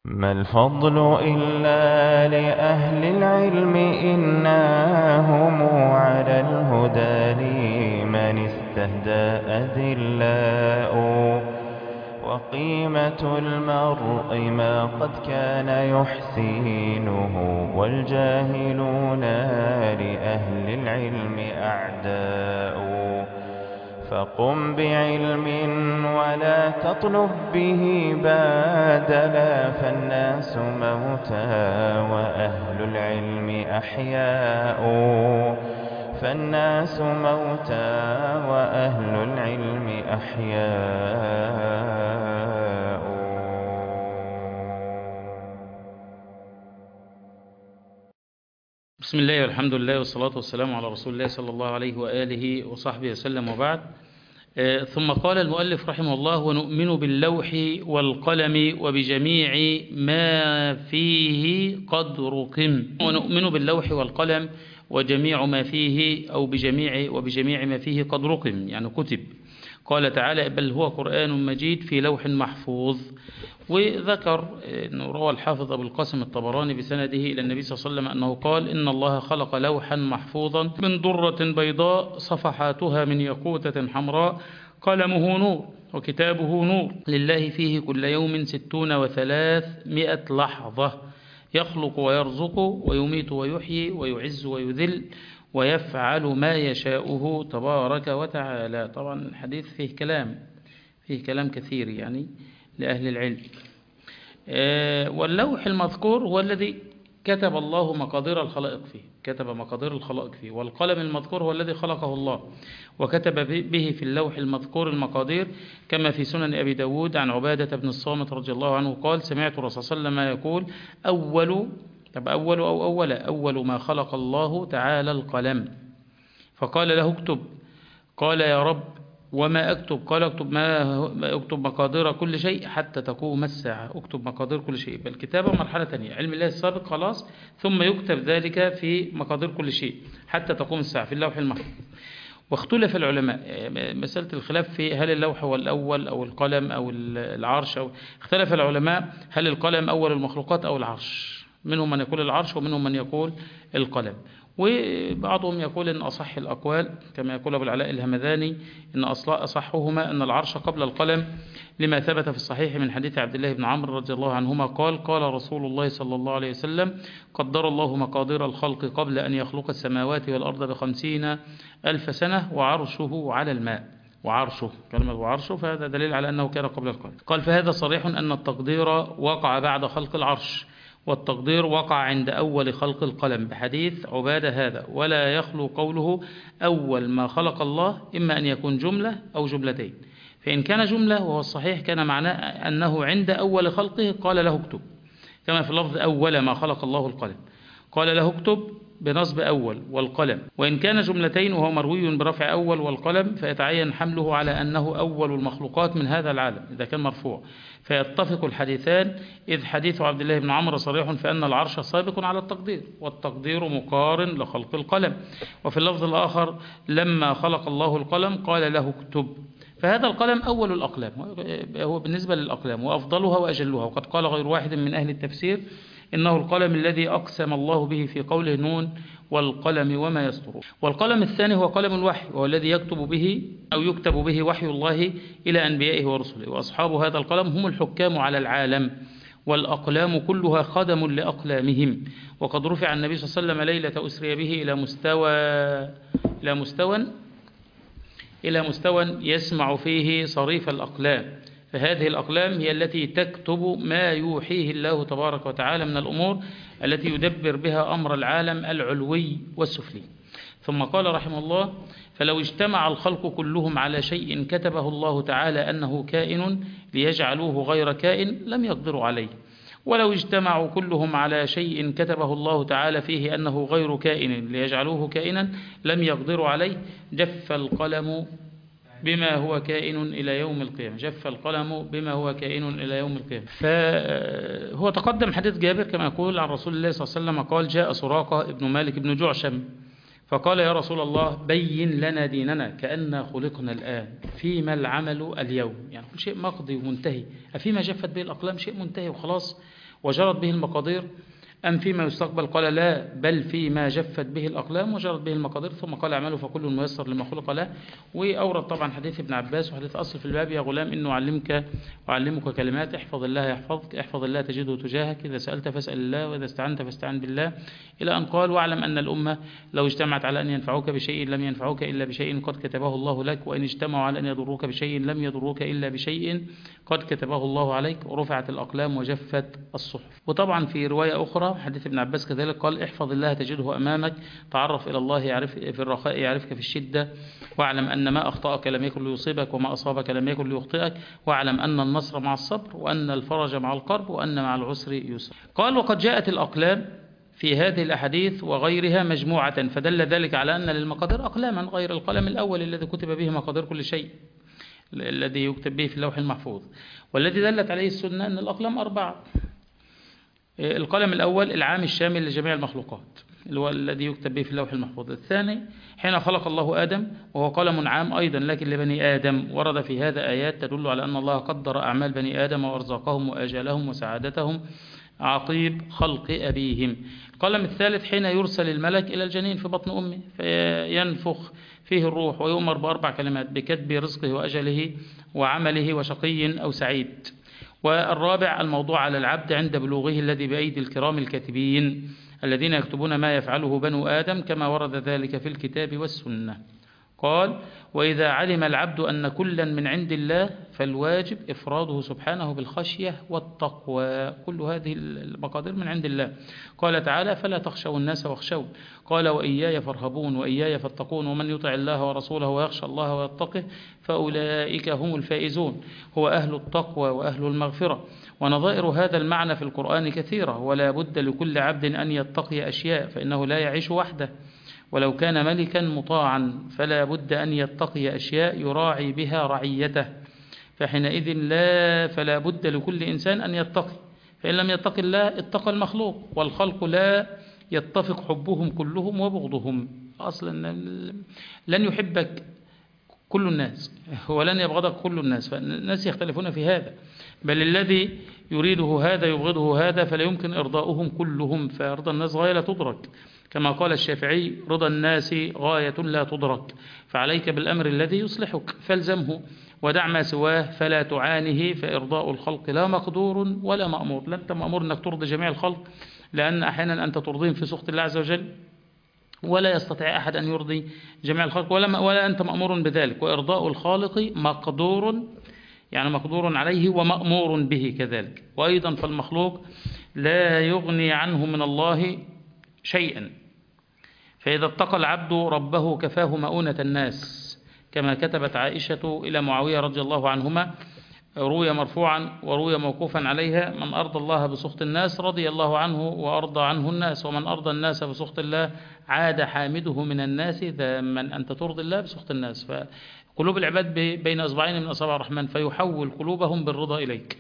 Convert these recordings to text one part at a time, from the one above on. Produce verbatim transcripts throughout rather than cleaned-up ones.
ما الفضل إلا لأهل العلم إنهم على الهدى لمن استهدى أذلاء وقيمة المرء ما قد كان يحسينه والجاهلون لأهل العلم أعداء فقم بعلم ولا تطلب به بادلا فالناس موتى وأهل العلم أحياء فالناس موتى وأهل العلم أحياء. بسم الله والحمد لله والصلاة والسلام على رسول الله صلى الله عليه وآله وصحبه وسلم وبعد. آه ثم قال المؤلف رحمه الله: ونؤمن باللوح والقلم وبجميع ما فيه قد رقم. ونؤمن باللوح والقلم وجميع ما فيه أو بجميع وبجميع ما فيه قد رقم، يعني كتب. قال تعالى: بل هو قرآن مجيد في لوح محفوظ. وذكر أنه روى الحافظ أبو القاسم الطبراني بسنده إلى النبي صلى الله عليه وسلم أنه قال: إن الله خلق لوحا محفوظا من درة بيضاء صفحاتها من ياقوتة حمراء قلمه نور وكتابه نور لله فيه كل يوم ستون وثلاثمائة لحظة يخلق ويرزق ويميت ويحيي ويعز ويذل ويفعل ما يشاؤه تبارك وتعالى. طبعا الحديث فيه كلام فيه كلام كثير يعني لأهل العلم. واللوح المذكور هو الذي كتب الله مقادير الخلائق فيه كتب مقادير الخلائق فيه والقلم المذكور هو الذي خلقه الله وكتب به في اللوح المذكور المقادير، كما في سنن أبي داود عن عبادة بن الصامت رضي الله عنه قال: سمعت الرسول صلى الله عليه وسلم يقول: أول طب أول أو أول أول ما خلق الله تعالى القلم، فقال له: اكتب. قال: يا رب وما أكتب؟ قال: اكتب ما اكتب مقادير كل شيء حتى تقوم الساعة. اكتب مقادير كل شيء. بالكتابة مرحلة ثانية، علم الله السابق خلاص، ثم يكتب ذلك في مقادير كل شيء حتى تقوم الساعة في اللوح المحفوظ. واختلف العلماء، مسألة الخلاف في هل اللوح هو الأول أو القلم أو العرش، أو اختلف العلماء هل القلم أول المخلوقات أو العرش. منهم من يقول العرش ومنهم من يقول القلم. وبعضهم يقول إن أصح الأقوال كما يقول أبو العلاء الهمذاني إن أصحهما أن العرش قبل القلم، لما ثبت في الصحيح من حديث عبد الله بن عمرو رضي الله عنهما قال: قال رسول الله صلى الله عليه وسلم: قدر الله مقادير الخلق قبل أن يخلق السماوات والأرض بخمسين ألف سنة وعرشه على الماء. وعرشه كلمة وعرشه فهذا دليل على أنه كان قبل القلم. قال: فهذا صريح أن التقدير وقع بعد خلق العرش، والتقدير وقع عند أول خلق القلم بحديث عبادة هذا، ولا يخلو قوله أول ما خلق الله إما أن يكون جملة أو جملتين. فإن كان جملة وهو الصحيح كان معناه أنه عند أول خلقه قال له اكتب، كما في اللفظ أول ما خلق الله القلم قال له اكتب بنصب أول والقلم. وإن كان جملتين وهو مروي برفع أول والقلم فيتعين حمله على أنه أول المخلوقات من هذا العالم إذا كان مرفوع، فيتفق الحديثان، إذ حديث عبد الله بن عمرو صريح في أن العرش سابق على التقدير والتقدير مقارن لخلق القلم. وفي اللفظ الآخر: لما خلق الله القلم قال له اكتب. فهذا القلم أول الأقلام، هو بالنسبة للأقلام وأفضلها وأجلها. وقد قال غير واحد من أهل التفسير إنه القلم الذي أقسم الله به في قوله: نون والقلم وما يسطرون. والقلم الثاني هو قلم الوحي، وهو الذي يكتب به أو يكتب به وحي الله إلى أنبيائه ورسله، وأصحاب هذا القلم هم الحكام على العالم، والأقلام كلها خدم لأقلامهم. وقد رفع النبي صلى الله عليه وسلم ليلة أسري به إلى مستوى إلى مستوى إلى مستوى يسمع فيه صريف الأقلام، فهذه الأقلام هي التي تكتب ما يوحيه الله تبارك وتعالى من الأمور التي يدبر بها أمر العالم العلوي والسفلي. ثم قال رحمه الله: فلو اجتمع الخلق كلهم على شيء كتبه الله تعالى أنه كائن ليجعلوه غير كائن لم يقدروا عليه، ولو اجتمعوا كلهم على شيء كتبه الله تعالى فيه أنه غير كائن ليجعلوه كائنا لم يقدروا عليه. جف القلم بما هو كائن إلى يوم القيامة جف القلم بما هو كائن إلى يوم القيامة. فهو تقدم حديث جابر كما يقول عن رسول الله صلى الله عليه وسلم قال: جاء سراقة ابن مالك بن جعشم فقال: يا رسول الله بين لنا ديننا كأننا خلقنا الآن، فيما العمل اليوم؟ يعني كل شيء مقضي ومنتهي، أفيما جفت به الأقلام؟ شيء منتهي وخلاص. وجرت به المقادير أم فيما يستقبل؟ قال لا، بل فيما جفت به الأقلام وجرت به المقادير. ثم قال اعملوا فكل ميسر لما خلق له. وأورد طبعا حديث ابن عباس وحديث أصل في الباب: يا غلام إنه أعلمك أعلمك كلمات، احفظ الله يحفظك، احفظ الله تجده تجاهك، إذا سألت فاسأل الله، وإذا استعنت فاستعن بالله، إلى أن قال: واعلم أن الأمة لو اجتمعت على أن ينفعوك بشيء لم ينفعوك إلا بشيء قد كتبه الله لك، وإن اجتمعوا على أن يضروك بشيء لم يضروك إلا بشيء قد كتبه الله عليك، ورفعت الأقلام وجفت الصحف. وطبعا في رواية أخرى حديث ابن عباس كذلك قال: احفظ الله تجده أمامك، تعرف إلى الله يعرف في الرخاء يعرفك في الشدة، واعلم أن ما أخطأك لم يكن ليصيبك وما أصابك لم يكن ليخطئك، واعلم أن النصر مع الصبر، وأن الفرج مع القرب، وأن مع العسر يسر. قال: وقد جاءت الأقلام في هذه الأحاديث وغيرها مجموعة، فدل ذلك على أن للمقادير أقلاما غير القلم الأول الذي كتب به مقادير كل شيء الذي يكتب به في اللوح المحفوظ. والذي دلت عليه السنة أن الأقلام أربعة. القلم الأول العام الشامل لجميع المخلوقات اللي هو الذي يكتب به في اللوح المحفوظ. الثاني حين خلق الله آدم وهو قلم عام أيضا لكن لبني آدم، ورد في هذا آيات تدل على أن الله قدر أعمال بني آدم وأرزاقهم وآجالهم وسعادتهم عقيب خلق أبيهم. القلم الثالث حين يرسل الملك إلى الجنين في بطن أمه فينفخ فيه الروح ويؤمر بأربع كلمات: بكتب رزقه وأجله وعمله وشقي أو سعيد. والرابع الموضوع على العبد عند بلوغه الذي بأيدي الكرام الكاتبين الذين يكتبون ما يفعله بنو آدم كما ورد ذلك في الكتاب والسنة. قال: وإذا علم العبد أن كلا من عند الله فالواجب إفراده سبحانه بالخشية والتقوى. كل هذه المقادير من عند الله. قال تعالى: فلا تخشوا الناس واخشوا. قال: وإياي فارهبون وإياي فاتقون، ومن يطع الله ورسوله ويخشى الله ويتقه فأولئك هم الفائزون. هو أهل التقوى وأهل المغفرة. ونظائر هذا المعنى في القرآن كثيرة، ولا بد لكل عبد أن يتقي أشياء، فإنه لا يعيش وحده، ولو كان ملكا مطاعا فلا بد أن يتقي أشياء يراعي بها رعيته، فحينئذ لا فلا بد لكل إنسان أن يتقي، فإن لم يتقي الله اتقى المخلوق، والخلق لا يتفق حبهم كلهم وبغضهم. أصلا لن يحبك كل الناس ولن يبغضك كل الناس، فالناس يختلفون في هذا، بل الذي يريده هذا يبغضه هذا، فلا يمكن إرضاؤهم كلهم، فرضا الناس غاية لا تدرك، كما قال الشافعي: رضا الناس غاية لا تدرك، فعليك بالأمر الذي يصلحك فالزمه، ودع ما سواه فلا تعانه، فإرضاء الخلق لا مقدور ولا مأمور. لا أنت مأمور أنك ترضي جميع الخلق، لأن أحيانا أنت ترضيهم في سخط الله عز وجل، ولا يستطيع أحد أن يرضي جميع الخلق، ولا, ولا أنت مأمور بذلك. وإرضاء الخالق مقدور، يعني مقدور عليه ومأمور به كذلك. وأيضا فالمخلوق لا يغني عنه من الله شيئا، فإذا اتقى العبد ربه كفاه مؤونة الناس، كما كتبت عائشة إلى معاوية رضي الله عنهما، روي مرفوعا وروي موقوفا عليها: من أرضى الله بسخط الناس رضي الله عنه وأرضى عنه الناس، ومن أرضى الناس بسخط الله عاد حامده من الناس ذاما. أنت ترضي الله بسخط الناس، فقلوب العباد بين أصبعين من أصابع الرحمن، فيحول قلوبهم بالرضا إليك،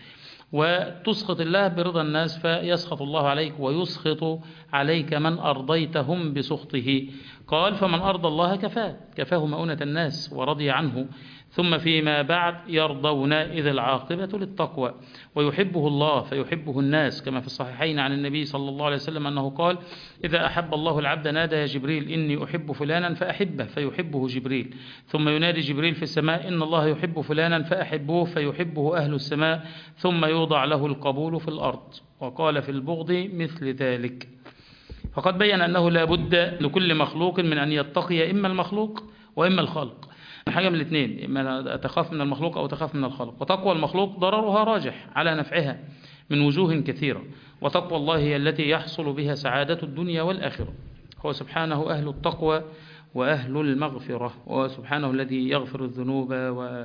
وتسخط الله برضا الناس فيسخط الله عليك، ويسخط عليك من أرضيتهم بسخطه. قال: فمن أرضى الله كفاه كفاه مؤونة الناس ورضي عنه، ثم فيما بعد يرضون إذ العاقبة للتقوى، ويحبه الله فيحبه الناس، كما في الصحيحين عن النبي صلى الله عليه وسلم أنه قال: إذا أحب الله العبد نادى يا جبريل إني أحب فلانا فأحبه فيحبه جبريل، ثم ينادي جبريل في السماء إن الله يحب فلانا فأحبوه فيحبه أهل السماء، ثم يوضع له القبول في الأرض. وقال في البغض مثل ذلك. فقد بين أنه لا بد لكل مخلوق من أن يتقي إما المخلوق وإما الخالق، حاجة من الاثنين، إما تخاف من المخلوق أو تخاف من الخالق. وتقوى المخلوق ضررها راجح على نفعها من وجوه كثيرة، وتقوى الله هي التي يحصل بها سعادة الدنيا والآخرة. هو سبحانه أهل التقوى وأهل المغفرة، وهو سبحانه الذي يغفر الذنوب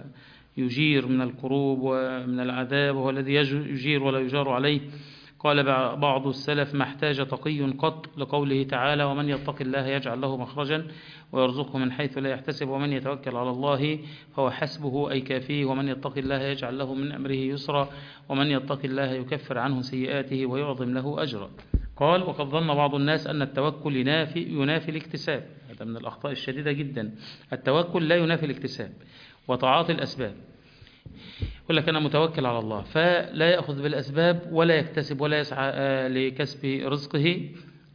ويجير من الكروب ومن العذاب، وهو الذي يجير ولا يجار عليه. قال بعض السلف: ما احتاج تقي قط، لقوله تعالى: ومن يتق الله يجعل له مخرجا ويرزقه من حيث لا يحتسب، ومن يتوكل على الله فهو حسبه أي كافيه، ومن يتق الله يجعل له من أمره يسرا، ومن يتق الله يكفر عنه سيئاته ويعظم له أجرا. قال: وقد ظن بعض الناس أن التوكل ينافي, ينافي الاكتساب. هذا من الأخطاء الشديدة جدا. التوكل لا ينافي الاكتساب وتعاطي الأسباب، يقول لك أنا متوكل على الله، فلا يأخذ بالأسباب ولا يكتسب ولا يسعى لكسب رزقه،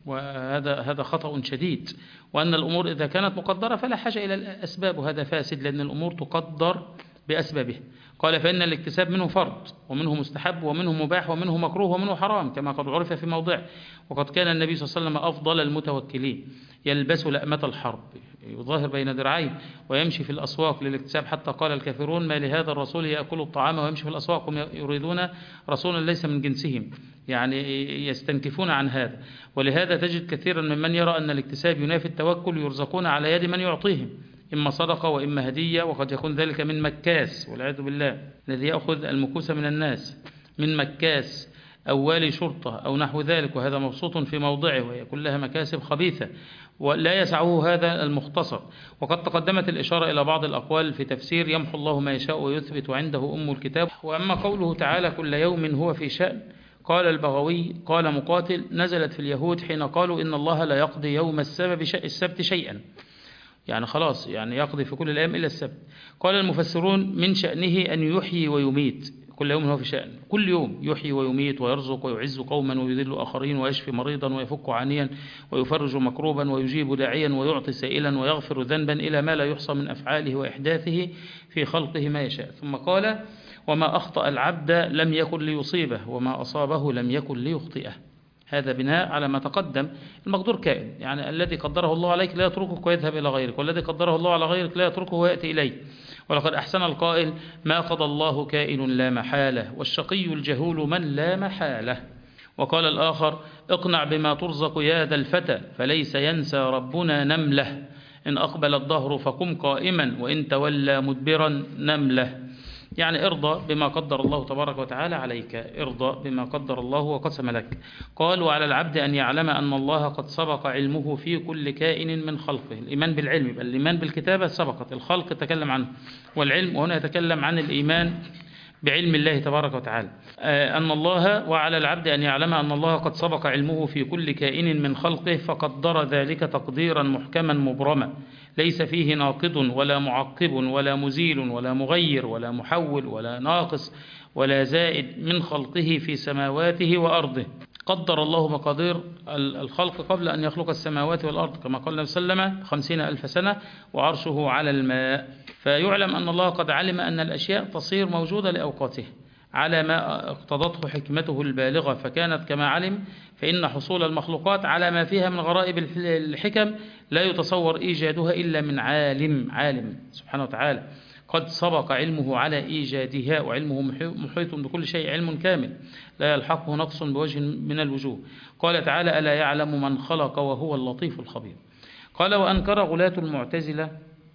وهذا هذا خطأ شديد. وأن الأمور إذا كانت مقدرة فلا حاجة إلى الأسباب، وهذا فاسد، لأن الأمور تقدر بأسبابه. قال فإن الاكتساب منه فرض ومنه مستحب ومنه مباح ومنه مكروه ومنه حرام كما قد عرف في موضعه. وقد كان النبي صلى الله عليه وسلم أفضل المتوكلين، يلبس لأمة الحرب، يظاهر بين درعين، ويمشي في الأسواق للاكتساب، حتى قال الكافرون ما لهذا الرسول يأكل الطعام ويمشي في الأسواق، هم يريدون رسولا ليس من جنسهم، يعني يستنكفون عن هذا. ولهذا تجد كثيرا ممن يرى أن الاكتساب ينافي التوكل يرزقون على يد من يعطيهم، إما صدقة وإما هدية، وقد يكون ذلك من مكاس والعياذ بالله، الذي يأخذ المكوس من الناس من مكاس أو والي شرطة أو نحو ذلك، وهذا مبسوط في موضعه، وهي كلها مكاسب خبيثة ولا يسعه هذا المختصر. وقد تقدمت الإشارة إلى بعض الأقوال في تفسير يمحو الله ما يشاء ويثبت وعنده أم الكتاب. وأما قوله تعالى كل يوم هو في شأن، قال البغوي قال مقاتل نزلت في اليهود حين قالوا إن الله لا يقضي يوم السبب السبت شيئا، يعني خلاص يعني يقضي في كل الأيام إلا السبت. قال المفسرون من شأنه أن يحيي ويميت، كل يوم هو في شأن، كل يوم يحيي ويميت ويرزق ويعز قوما ويذل آخرين ويشفي مريضا ويفك عانيا ويفرج مكروبا ويجيب داعيا ويعطي سائلا ويغفر ذنبا إلى ما لا يحصى من أفعاله وإحداثه في خلقه ما يشاء. ثم قال وما أخطأ العبد لم يكن ليصيبه وما أصابه لم يكن ليخطئه. هذا بناء على ما تقدم. المقدور كائن، يعني الذي قدره الله عليك لا يتركك ويذهب إلى غيرك، والذي قدره الله على غيرك لا يتركه ويأتي إليه. ولقد أحسن القائل ما قضى الله كائن لا محالة، والشقي الجهول من لا محالة. وقال الآخر اقنع بما ترزق يا ذا الفتى، فليس ينسى ربنا نمله، إن أقبل الظهر فقم قائما وإن تولى مدبرا نمله. يعني ارضى بما قدر الله تبارك وتعالى عليك، ارضى بما قدر الله وقسم لك. قال وعلى العبد أن يعلم أن الله قد سبق علمه في كل كائن من خلقه. الإيمان بالعلم، بل الإيمان بالكتابة سبقت، الخلق تكلم عنه، والعلم وهنا يتكلم عن الإيمان بعلم الله تبارك وتعالى. أن الله وعلى العبد أن يعلم أن الله قد سبق علمه في كل كائن من خلقه، فقدر ذلك تقديرا محكما مبرما، ليس فيه ناقض ولا معقب ولا مزيل ولا مغير ولا محول ولا ناقص ولا زائد من خلقه في سماواته وأرضه. قدر الله مقادير الخلق قبل أن يخلق السماوات والأرض، كما قال النبي صلى الله عليه وسلم خمسين ألف سنة وعرشه على الماء. فيعلم أن الله قد علم أن الأشياء تصير موجودة لأوقاته على ما اقتضته حكمته البالغة، فكانت كما علم. فإن حصول المخلوقات على ما فيها من غرائب الحكم لا يتصور إيجادها إلا من عالم عالم سبحانه وتعالى قد سبق علمه على إيجادها، وعلمه محيط بكل شيء علم كامل لا يلحقه نقص بوجه من الوجوه. قال تعالى ألا يعلم من خلق وهو اللطيف الخبير. قال وأنكر غلاة المعتزلة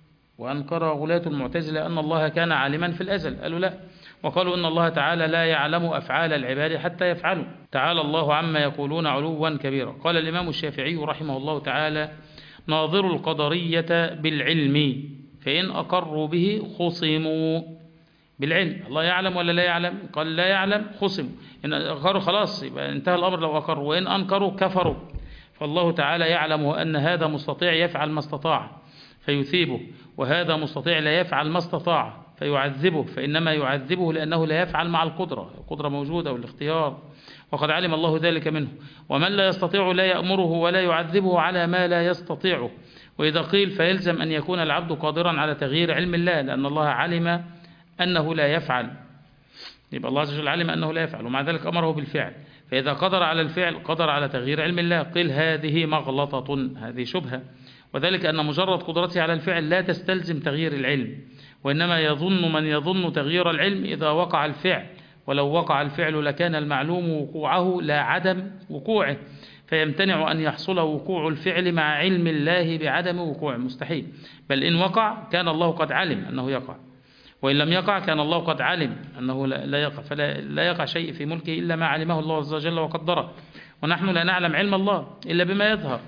وأنكر غلاة المعتزلة أن الله كان عالما في الأزل، قالوا لا، وقالوا إن الله تعالى لا يعلم أفعال العباد حتى يفعلوا، تعالى الله عما يقولون علوا كبيرا. قال الإمام الشافعي رحمه الله تعالى ناظر القدرية بالعلم، فإن أقروا به خصموا بالعلم. الله يعلم ولا لا يعلم؟ قال لا يعلم خصموا، إن أقروا خلاص يبقى انتهى الأمر لو أقروا، وإن أنكروا كفروا. فالله تعالى يعلم أن هذا مستطيع يفعل ما استطاع فيثيبه، وهذا مستطيع لا يفعل ما استطاع فيعذبه، فإنما يعذبه لأنه لا يفعل مع القدرة، القدرة موجودة والاختيار، وقد علم الله ذلك منه. ومن لا يستطيع لا يأمره ولا يعذبه على ما لا يستطيعه. وإذا قيل فيلزم أن يكون العبد قادرا على تغيير علم الله، لأن الله علم أنه لا يفعل، يبقى الله عز وجل علم أنه لا يفعل ومع ذلك أمره بالفعل، فإذا قدر على الفعل قدر على تغيير علم الله. قيل هذه مغلطة، هذه شبهة، وذلك أن مجرد قدرته على الفعل لا تستلزم تغيير العلم، وإنما يظن من يظن تغيير العلم إذا وقع الفعل، ولو وقع الفعل لكان المعلوم وقوعه لا عدم وقوعه، فيمتنع أن يحصل وقوع الفعل مع علم الله بعدم وقوعه، مستحيل. بل إن وقع كان الله قد علم أنه يقع، وإن لم يقع كان الله قد علم أنه لا يقع، فلا لا يقع شيء في ملكه إلا ما علمه الله عز وجل وقدره. ونحن لا نعلم علم الله إلا بما يظهر.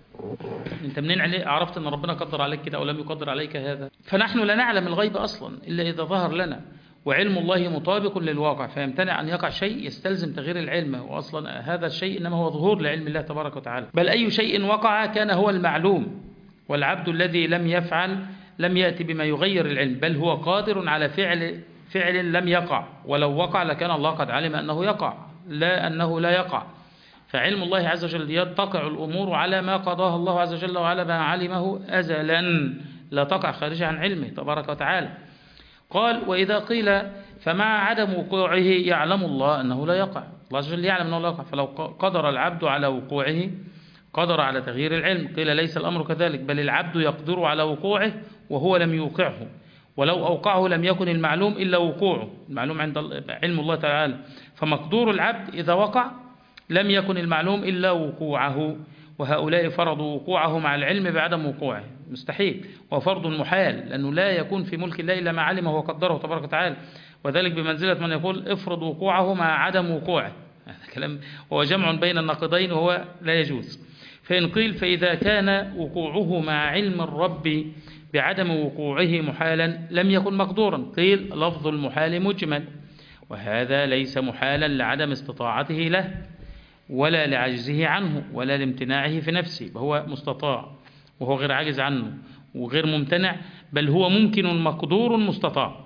انت منين عرفت ان ربنا قدر عليك كده او لم يقدر عليك هذا؟ فنحن لا نعلم الغيب اصلا الا اذا ظهر لنا، وعلم الله مطابق للواقع، فيمتنع ان يقع شيء يستلزم تغيير العلم، واصلا هذا الشيء انما هو ظهور لعلم الله تبارك وتعالى. بل اي شيء وقع كان هو المعلوم، والعبد الذي لم يفعل لم ياتي بما يغير العلم، بل هو قادر على فعل فعل لم يقع، ولو وقع لكان الله قد علم أنه يقع، لا أنه لا يقع. فعلم الله عز وجل تقع الأمور على ما قضاها الله عز وجل وعلى ما علمه أزلا، لا تقع خارجة عن علمه تبارك وتعالى. قال: وإذا قيل فمع عدم وقوعه يعلم الله أنه لا يقع، الله عز وجل يعلم أنه لا يقع، فلو قدر العبد على وقوعه قدر على تغيير العلم. قيل: ليس الأمر كذلك، بل العبد يقدر على وقوعه وهو لم يوقعه، ولو أوقعه لم يكن المعلوم إلا وقوعه، المعلوم عند علم الله تعالى. فمقدور العبد إذا وقع لم يكن المعلوم إلا وقوعه، وهؤلاء فرضوا وقوعه مع العلم بعدم وقوعه، مستحيل، وفرض محال، لأنه لا يكون في ملك الله إلا ما علمه وقدره تبارك وتعالى، وذلك بمنزلة من يقول افرض وقوعه مع عدم وقوعه. هذا كلام هو جمع بين النقيضين وهو لا يجوز. فإن قيل فإذا كان وقوعه مع علم الرب بعدم وقوعه محالا لم يكن مقدورا، قيل: لفظ المحال مجمل، وهذا ليس محالا لعدم استطاعته له ولا لعجزه عنه ولا لامتناعه في نفسه، فهو مستطاع وهو غير عاجز عنه وغير ممتنع، بل هو ممكن مقدور مستطاع.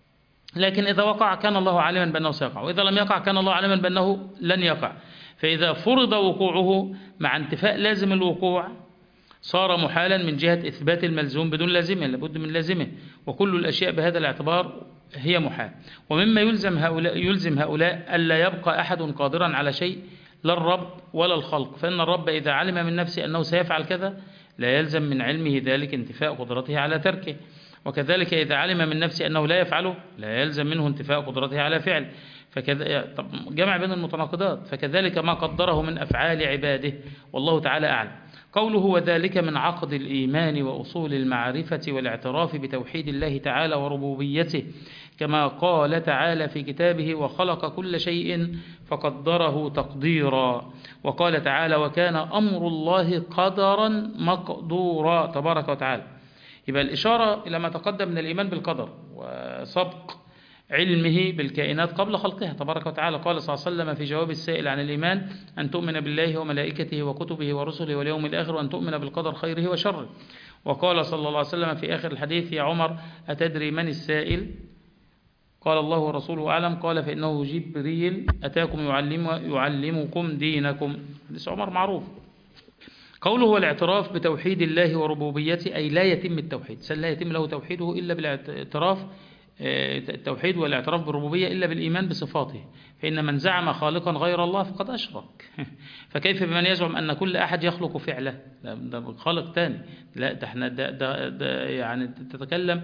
لكن إذا وقع كان الله عالما بأنه سيقع، وإذا لم يقع كان الله عالما بأنه لن يقع. فإذا فرض وقوعه مع انتفاء لازم الوقوع صار محالا من جهة إثبات الملزوم بدون لازمه، لابد من لازمه، وكل الأشياء بهذا الاعتبار هي محال. ومما يلزم هؤلاء, يلزم هؤلاء ألا يبقى أحد قادرا على شيء، لا الرب ولا الخلق، فإن الرب إذا علم من نفسه أنه سيفعل كذا لا يلزم من علمه ذلك انتفاء قدرته على تركه، وكذلك إذا علم من نفسه أنه لا يفعله لا يلزم منه انتفاء قدرته على فعل. فكذا جمع بين المتناقضات. فكذلك ما قدره من أفعال عباده، والله تعالى أعلم. قوله: وذلك من عقد الإيمان وأصول المعرفة والاعتراف بتوحيد الله تعالى وربوبيته، كما قال تعالى في كتابه: وخلق كل شيء فقدره تقديرا. وقال تعالى: وكان أمر الله قدرا مقدورا تبارك وتعالى. يبقى الإشارة إلى ما تقدم من الإيمان بالقدر وسبق علمه بالكائنات قبل خلقها تبارك وتعالى. قال صلى الله عليه وسلم في جواب السائل عن الإيمان: أن تؤمن بالله وملائكته وكتبه ورسله واليوم الآخر، وأن تؤمن بالقدر خيره وشره. وقال صلى الله عليه وسلم في آخر الحديث: يا عمر أتدري من السائل؟ قال: الله ورسوله أعلم. قال: فإنه جبريل أتاكم يعلم يعلمكم دينكم. حديث عمر معروف. قوله: والاعتراف بتوحيد الله وربوبيته، أي لا يتم التوحيد، لا يتم له توحيده إلا بالاعتراف التوحيد والاعتراف بالربوبية إلا بالإيمان بصفاته، فإن من زعم خالقا غير الله فقد أشرك. فكيف بمن يزعم أن كل أحد يخلق فعله؟ ده خالق تاني. لا، ده احنا ده ده ده يعني تتكلم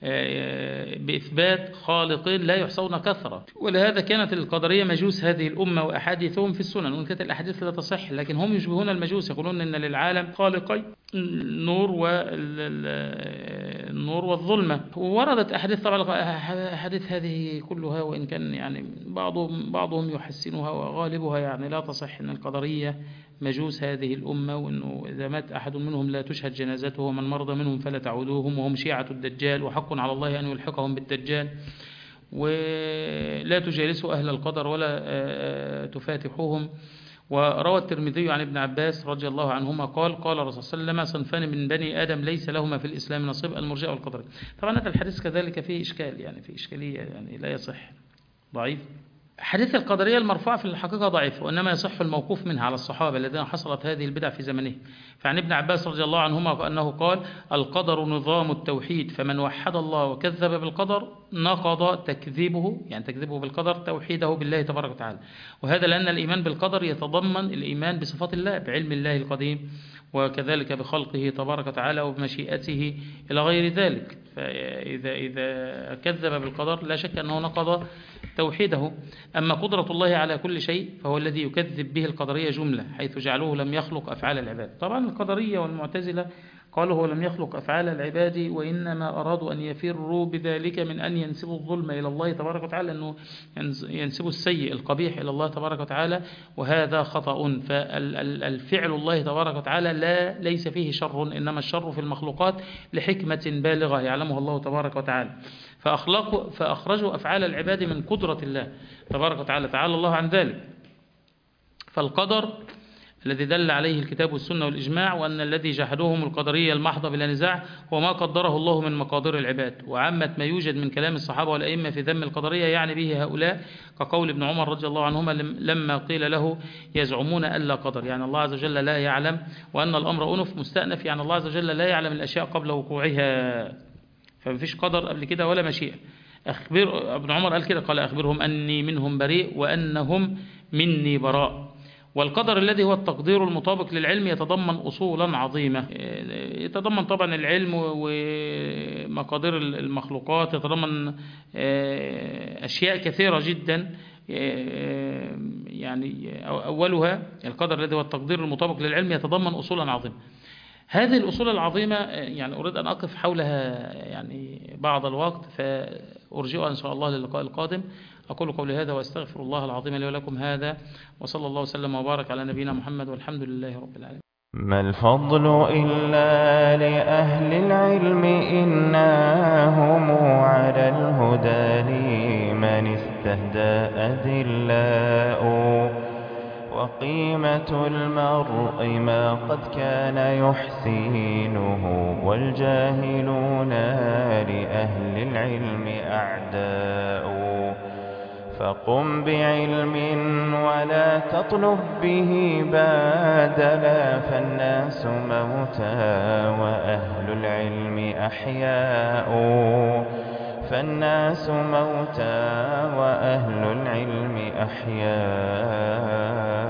بإثبات خالقين لا يحصون كثرة. ولهذا كانت القدرية مجوس هذه الأمة وأحاديثهم في السنن، وإن كانت الأحاديث لا تصح، لكن هم يشبهون المجوس، يقولون إن للعالم خالقين، النور والنور والظلمة. ووردت أحاديث، طبعا أحاديث هذه كلها وإن كان يعني بعضهم بعضهم يحسنها وغالبها يعني لا تصح، إن القدرية مجوس هذه الأمة، وإنه إذا مات أحد منهم لا تشهد جنازته، ومن مرض منهم فلا تعودوهم، وهم شيعة الدجال، وحق على الله أن يلحقهم بالدجال، ولا تجالسوا أهل القدر ولا تفاتحوهم. وروى الترمذي عن ابن عباس رضي الله عنهما قال: قال الرسول صلى الله عليه وسلم: صنفان من بني آدم ليس لهما في الإسلام نصيب، المرجئة والقدرية. طبعا هذا الحديث كذلك فيه إشكال، يعني فيه إشكالية، يعني لا يصح، ضعيف. حديث القدرية المرفوع في الحقيقة ضعيف، وإنما يصح الموقوف منها على الصحابة الذين حصلت هذه البدع في زمنه. فعن ابن عباس رضي الله عنهما أنه قال: القدر نظام التوحيد، فمن وحد الله وكذب بالقدر نقض تكذيبه، يعني تكذيبه بالقدر، توحيده بالله تبارك وتعالى. وهذا لأن الإيمان بالقدر يتضمن الإيمان بصفات الله، بعلم الله القديم، وكذلك بخلقه تبارك وتعالى وبمشيئته إلى غير ذلك. فإذا إذا كذب بالقدر لا شك أنه نقض توحيده. أما قدرة الله على كل شيء فهو الذي يكذب به القدرية جملة، حيث جعلوه لم يخلق أفعال العباد. طبعا القدرية والمعتزلة قالوا هو لم يخلق أفعال العباد، وإنما أرادوا أن يفروا بذلك من أن ينسبوا الظلم إلى الله تبارك وتعالى، أنه ينسبوا السيء القبيح إلى الله تبارك وتعالى، وهذا خطأ. فالفعل الله تبارك وتعالى لا ليس فيه شر، إنما الشر في المخلوقات لحكمة بالغة يعلمها الله تبارك وتعالى. فأخلقوا فأخرجوا أفعال العباد من قدرة الله تبارك وتعالى، تعالى الله عن ذلك. فالقدر الذي دل عليه الكتاب والسنة والإجماع، وأن الذي جحدوهم القدرية المحضة بلا نزاع هو ما قدره الله من مقادير العباد. وعامة ما يوجد من كلام الصحابة والأئمة في ذم القدرية يعني به هؤلاء، كقول ابن عمر رضي الله عنهما لما قيل له يزعمون ألا قدر، يعني الله عز وجل لا يعلم، وأن الأمر أنف مستأنف، يعني الله عز وجل لا يعلم الأشياء قبل وقوعها، فمفيش قدر قبل كده ولا مشيئة. أخبر ابن عمر قال كده، قال أخبرهم أني منهم بريء وأنهم مني براء. والقدر الذي هو التقدير المطابق للعلم يتضمن أصولا عظيمة، يتضمن طبعا العلم ومقادير المخلوقات، يتضمن أشياء كثيرة جدا، يعني أولها القدر الذي هو التقدير المطابق للعلم يتضمن أصولا عظيمة. هذه الأصول العظيمة يعني أريد أن أقف حولها يعني بعض الوقت، فأرجئها إن شاء الله للقاء القادم. أقول قولي هذا وأستغفر الله العظيم لي ولكم هذا، وصلى الله وسلم وبارك على نبينا محمد والحمد لله رب العالمين. ما الفضل إلا لأهل العلم إنا هم على الهدى لمن استهدى أدلاء، وقيمة المرء ما قد كان يحسينه والجاهلون لأهل العلم أعداء. فقم بعلم ولا تطلب به بادلا، فالناس موتى وأهل العلم أحياء، فالناس موتى وأهل العلم أحياء.